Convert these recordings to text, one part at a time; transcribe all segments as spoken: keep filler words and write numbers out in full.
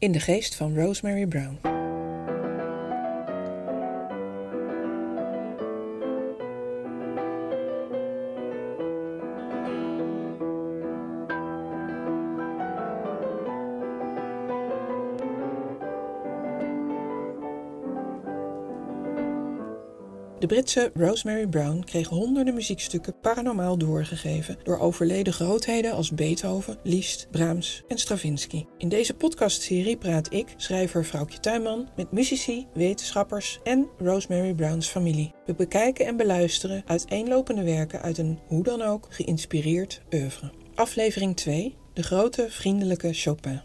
in de geest van Rosemary Brown. De Britse Rosemary Brown kreeg honderden muziekstukken paranormaal doorgegeven door overleden grootheden als Beethoven, Liszt, Brahms en Stravinsky. In deze podcastserie praat ik, schrijver Vrouwtje Tuinman, met muzici, wetenschappers en Rosemary Browns familie. We bekijken en beluisteren uiteenlopende werken uit een hoe dan ook geïnspireerd oeuvre. Aflevering twee, de grote vriendelijke Chopin.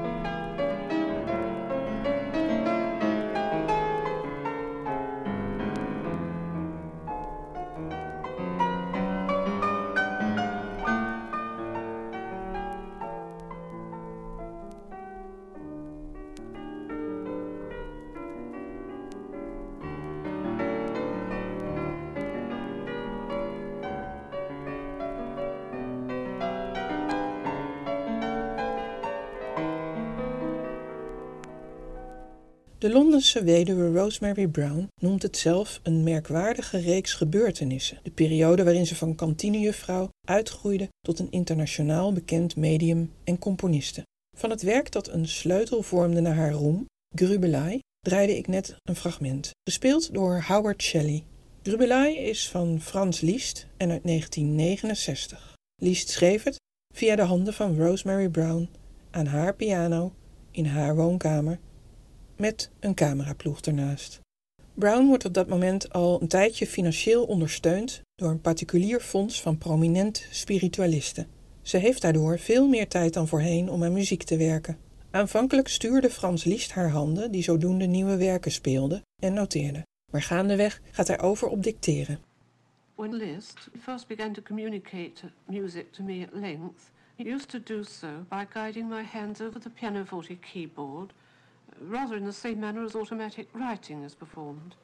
De Londense weduwe Rosemary Brown noemt het zelf een merkwaardige reeks gebeurtenissen, de periode waarin ze van kantinejuffrouw uitgroeide tot een internationaal bekend medium en componiste. Van het werk dat een sleutel vormde naar haar roem, Grübelei, draaide ik net een fragment, gespeeld door Howard Shelley. Grübelei is van Franz Liszt en uit negentien negenenzestig. Liszt schreef het via de handen van Rosemary Brown aan haar piano in haar woonkamer, met een cameraploeg ernaast. Brown wordt op dat moment al een tijdje financieel ondersteund door een particulier fonds van prominent spiritualisten. Ze heeft daardoor veel meer tijd dan voorheen om aan muziek te werken. Aanvankelijk stuurde Franz Liszt haar handen die zodoende nieuwe werken speelden en noteerde. Maar gaandeweg gaat hij over op dicteren. When Liszt first began to communicate music to me at length, he used to do so by guiding my hands over the pianoforte keyboard, rather in the same manner as automatic writing is performed.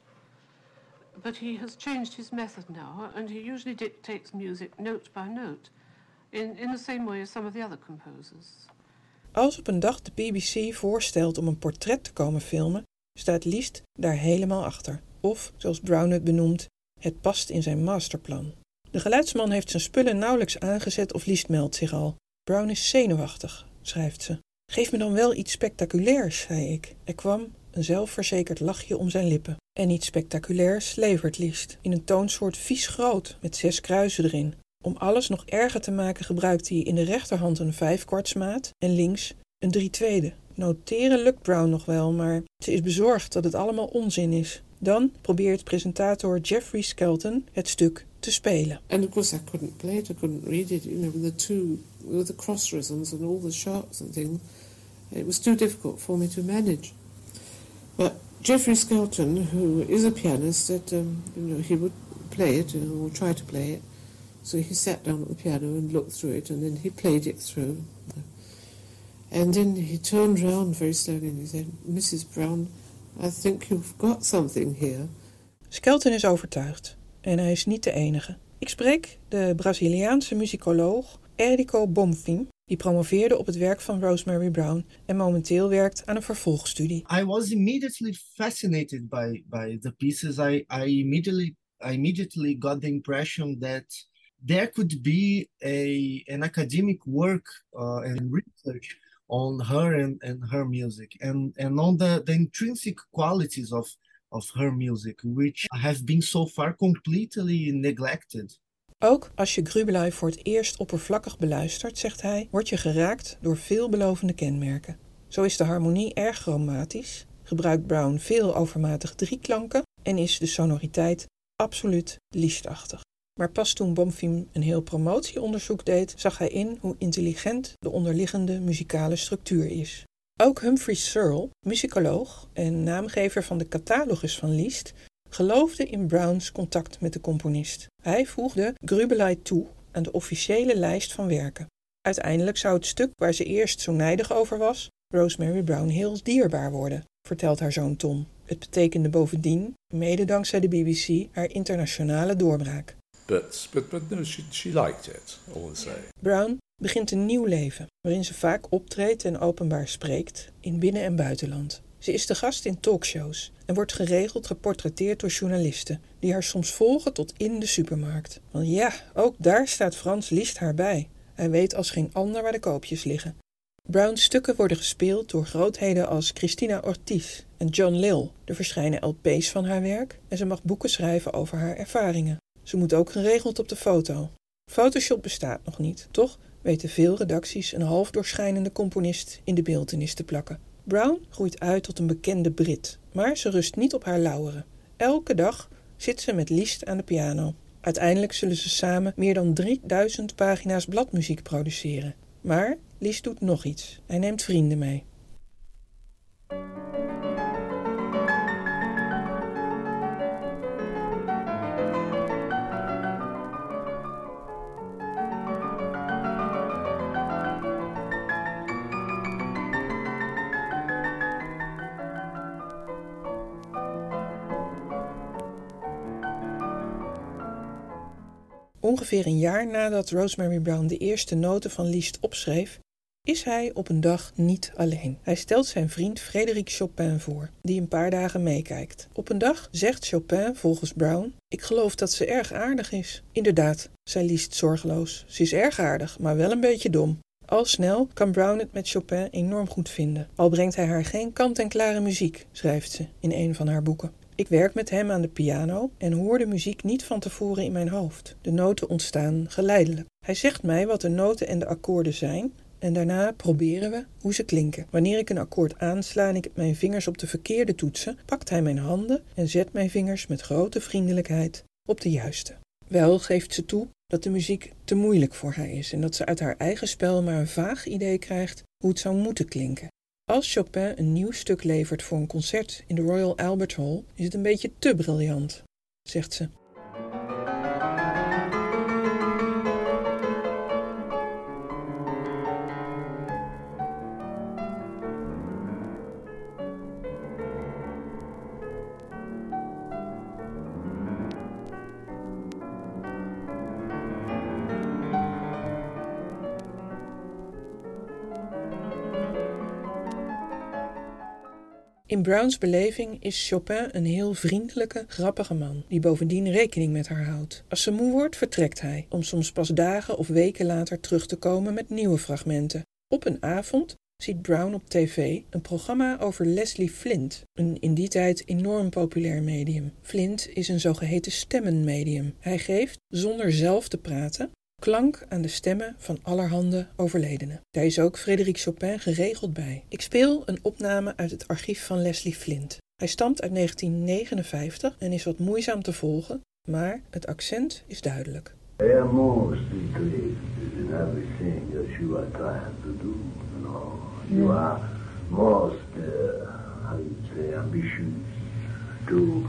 But he has changed his method now, and he usually dictates music note by note, in, in the same way as some of the other composers. Als op een dag de B B C voorstelt om een portret te komen filmen, staat Liszt daar helemaal achter. Of, zoals Brown het benoemt, het past in zijn masterplan. De geluidsman heeft zijn spullen nauwelijks aangezet of Liszt meldt zich al. Brown is zenuwachtig, schrijft ze. Geef me dan wel iets spectaculairs, zei ik. Er kwam een zelfverzekerd lachje om zijn lippen. En iets spectaculairs levert Liszt, in een toonsoort vies groot, met zes kruisen erin. Om alles nog erger te maken gebruikt hij in de rechterhand een vijfkwartsmaat en links een drie tweede. Noteren lukt Brown nog wel, maar ze is bezorgd dat het allemaal onzin is. Dan probeert presentator Jeffrey Skelton het stuk te spelen. And of course I couldn't play it, I couldn't read it, you know, with the two, with the cross rhythms and all the sharps and things. It was too difficult for me to manage. But Jeffrey Skelton, who is a pianist, said, um, you know, he would play it or try to play it. So he sat down at the piano and looked through it, and then he played it through. And then he turned round very slowly and he said, Missus Brown, I think you've got something here. Skelton is overtuigd. En hij is niet de enige. Ik spreek de Braziliaanse muzikoloog Érico Bonfim, die promoveerde op het werk van Rosemary Brown en momenteel werkt aan een vervolgstudie. I was immediately fascinated by by the pieces. I I immediately I immediately got the impression that there could be a an academic work uh, and research on her and, and her music and and on the the intrinsic qualities of of her music, which have been so far completely neglected. Ook als je Grübelei voor het eerst oppervlakkig beluistert, zegt hij, word je geraakt door veelbelovende kenmerken. Zo is de harmonie erg chromatisch, gebruikt Brown veel overmatig drieklanken en is de sonoriteit absoluut Lisztachtig. Maar pas toen Bonfim een heel promotieonderzoek deed, zag hij in hoe intelligent de onderliggende muzikale structuur is. Ook Humphrey Searle, muzikoloog en naamgever van de catalogus van Liszt, geloofde in Browns contact met de componist. Hij voegde Grübelei toe aan de officiële lijst van werken. Uiteindelijk zou het stuk waar ze eerst zo nijdig over was, Rosemary Brown heel dierbaar worden, vertelt haar zoon Tom. Het betekende bovendien, mede dankzij de B B C, haar internationale doorbraak. But, but, but no, she, she liked it, all the same. Brown begint een nieuw leven, waarin ze vaak optreedt en openbaar spreekt, in binnen- en buitenland. Ze is te gast in talkshows en wordt geregeld geportretteerd door journalisten, die haar soms volgen tot in de supermarkt. Want ja, ook daar staat Franz Liszt haar bij. Hij weet als geen ander waar de koopjes liggen. Browns stukken worden gespeeld door grootheden als Christina Ortiz en John Lill. Er verschijnen L P's van haar werk en ze mag boeken schrijven over haar ervaringen. Ze moet ook geregeld op de foto. Photoshop bestaat nog niet, toch weten veel redacties een half doorschijnende componist in de beeltenis te plakken. Brown groeit uit tot een bekende Brit, maar ze rust niet op haar lauweren. Elke dag zit ze met Liszt aan de piano. Uiteindelijk zullen ze samen meer dan drieduizend pagina's bladmuziek produceren. Maar Liszt doet nog iets. Hij neemt vrienden mee. Ongeveer een jaar nadat Rosemary Brown de eerste noten van Liszt opschreef, is hij op een dag niet alleen. Hij stelt zijn vriend Frédéric Chopin voor, die een paar dagen meekijkt. Op een dag zegt Chopin volgens Brown: "Ik geloof dat ze erg aardig is." "Inderdaad," zei Liszt zorgeloos. "Ze is erg aardig, maar wel een beetje dom." Al snel kan Brown het met Chopin enorm goed vinden. Al brengt hij haar geen kant-en-klare muziek, schrijft ze in een van haar boeken. "Ik werk met hem aan de piano en hoor de muziek niet van tevoren in mijn hoofd. De noten ontstaan geleidelijk. Hij zegt mij wat de noten en de akkoorden zijn en daarna proberen we hoe ze klinken. Wanneer ik een akkoord aansla en ik heb mijn vingers op de verkeerde toetsen, pakt hij mijn handen en zet mijn vingers met grote vriendelijkheid op de juiste." Wel geeft ze toe dat de muziek te moeilijk voor haar is en dat ze uit haar eigen spel maar een vaag idee krijgt hoe het zou moeten klinken. Als Chopin een nieuw stuk levert voor een concert in de Royal Albert Hall, is het een beetje te briljant, zegt ze. In Browns beleving is Chopin een heel vriendelijke, grappige man, die bovendien rekening met haar houdt. Als ze moe wordt, vertrekt hij, om soms pas dagen of weken later terug te komen met nieuwe fragmenten. Op een avond ziet Brown op tv een programma over Leslie Flint, een in die tijd enorm populair medium. Flint is een zogeheten stemmenmedium. Hij geeft, zonder zelf te praten, klank aan de stemmen van allerhande overledenen. Daar is ook Frédéric Chopin geregeld bij. Ik speel een opname uit het archief van Leslie Flint. Hij stamt uit negentien negenenvijftig en is wat moeizaam te volgen, maar het accent is duidelijk. I am most interested in everything that you are trying to do. You know, you are most, uh, how you say, ambitious to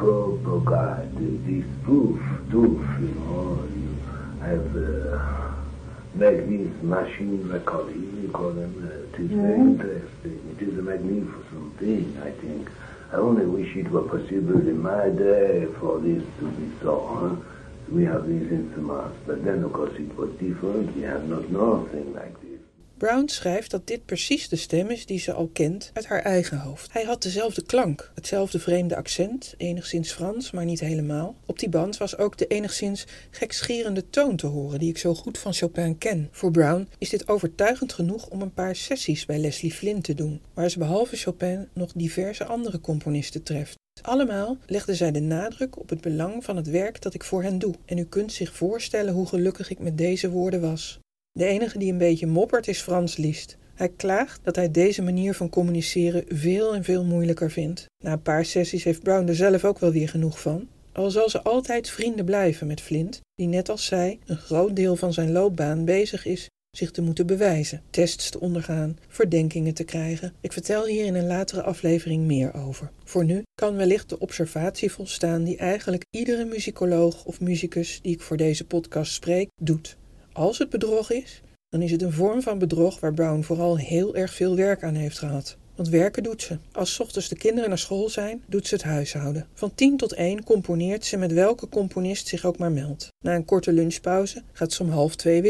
propagate this proof, proof, you know. You have uh, make this machine recording, you call them, uh, it is mm-hmm. very interesting. It is a magnificent thing, I think. I only wish it were possible in my day for this to be so. Huh? We have these instruments, but then of course it was different. We have not nothing like this. Brown schrijft dat dit precies de stem is die ze al kent uit haar eigen hoofd. Hij had dezelfde klank, hetzelfde vreemde accent, enigszins Frans, maar niet helemaal. Op die band was ook de enigszins gekscherende toon te horen die ik zo goed van Chopin ken. Voor Brown is dit overtuigend genoeg om een paar sessies bij Leslie Flint te doen, waar ze behalve Chopin nog diverse andere componisten treft. Allemaal legden zij de nadruk op het belang van het werk dat ik voor hen doe. En u kunt zich voorstellen hoe gelukkig ik met deze woorden was. De enige die een beetje moppert is Franz Liszt. Hij klaagt dat hij deze manier van communiceren veel en veel moeilijker vindt. Na een paar sessies heeft Brown er zelf ook wel weer genoeg van. Al zal ze altijd vrienden blijven met Flint, die net als zij een groot deel van zijn loopbaan bezig is zich te moeten bewijzen, tests te ondergaan, verdenkingen te krijgen. Ik vertel hier in een latere aflevering meer over. Voor nu kan wellicht de observatie volstaan die eigenlijk iedere muzikoloog of muzikus die ik voor deze podcast spreek, doet. Als het bedrog is, dan is het een vorm van bedrog waar Brown vooral heel erg veel werk aan heeft gehad. Want werken doet ze. Als 's ochtends de kinderen naar school zijn, doet ze het huishouden. Van tien tot één componeert ze met welke componist zich ook maar meldt. Na een korte lunchpauze gaat ze om half twee weer door.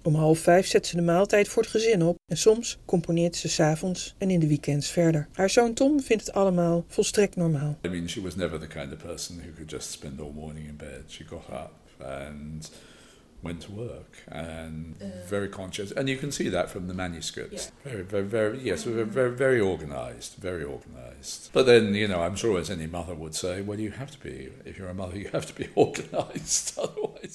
Om half vijf zet ze de maaltijd voor het gezin op en soms componeert ze 's avonds en in de weekends verder. Haar zoon Tom vindt het allemaal volstrekt normaal. I mean, she was never the kind of person who could just spend all morning in bed. She got up and went to work and uh, very conscious. And you can see that from the manuscripts. Yeah. Very, very, very, yes, very, very, very organized, very organized. But then, you know, I'm sure as any mother would say, well, you have to be, if you're a mother, you have to be organized, otherwise...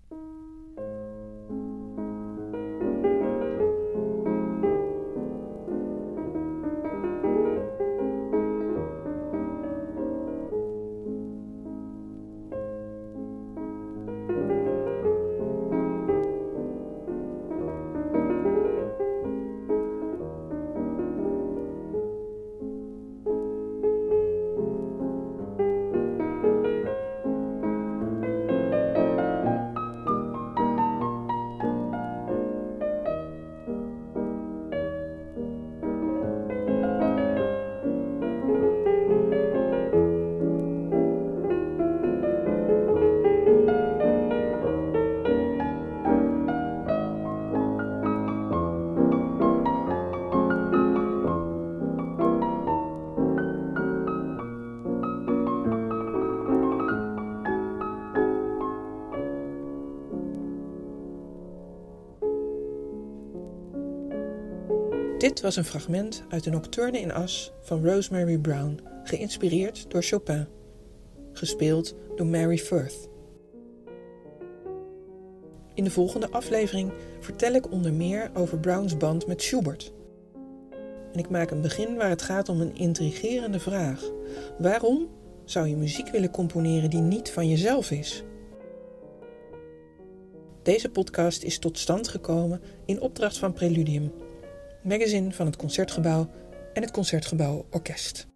Dit was een fragment uit de Nocturne in As van Rosemary Brown, geïnspireerd door Chopin. Gespeeld door Mary Firth. In de volgende aflevering vertel ik onder meer over Browns band met Schubert. En ik maak een begin waar het gaat om een intrigerende vraag. Waarom zou je muziek willen componeren die niet van jezelf is? Deze podcast is tot stand gekomen in opdracht van Preludium, magazine van het Concertgebouw en het Concertgebouw Orkest.